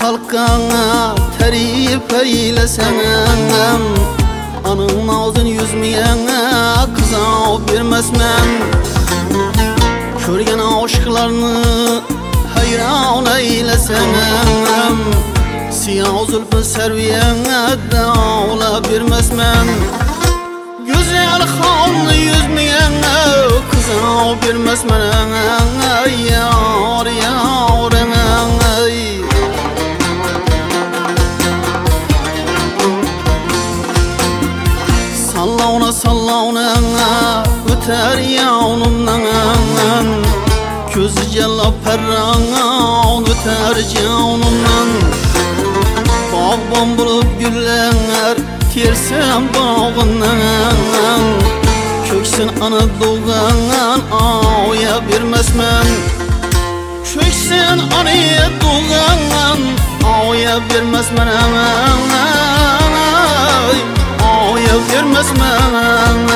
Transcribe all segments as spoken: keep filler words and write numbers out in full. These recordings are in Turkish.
halkana tarif eylesem, anın ağzın yüzmeyene kıza vermezmem. Körgen aşklarını hayran eylesem, siyah zülfü serviyene dağla vermezmem. Güzel halını yüzmeyene kıza vermezmem. Yar yar ey, sallavna sallavna öter yavnumdan, gözü cella perran öter canımdan. Bağban bulup güller tersem bağından, köksün ana doğan ağaya vermezmem. Köksün anaya doğan ağaya vermezmem. Ağaya vermezmem.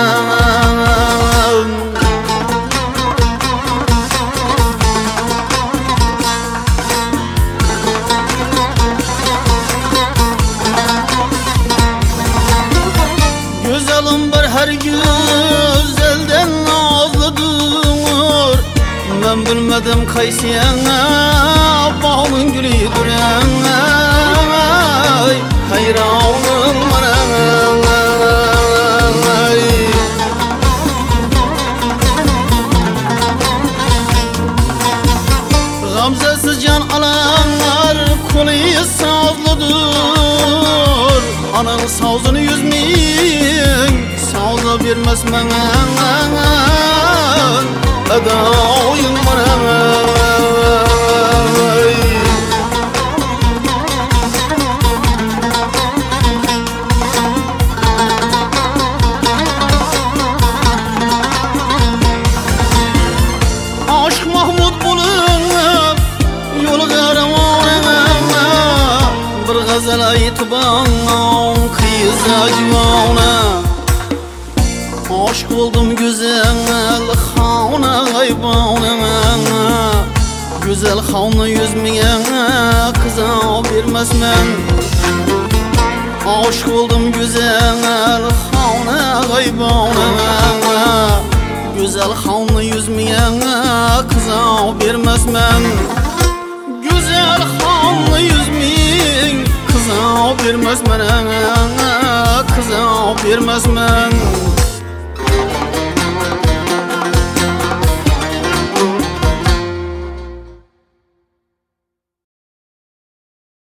Güzelim bir her güzelden nazlıdır. Ben bilmedim kaysiyene bağımın gülüdür. Hayranım bana. Gamzesiz can alanlar kolu sazlıdır. Anın sazını yüzmeyin sazla vermezmen. Eda oyun bana. Aşk Mahmud bulup yolu karavanına, bir gazel aytıban kıyıza civana. Aşk oldum güzel havna gaybana, güzel havna yüzmeyene kıza vermezmem. Aşk oldum güzel havna gaybana, güzel havna yüzmeyene kıza vermezmem. Güzel havna yüzmeyen kıza vermezmem. Kıza vermezmem.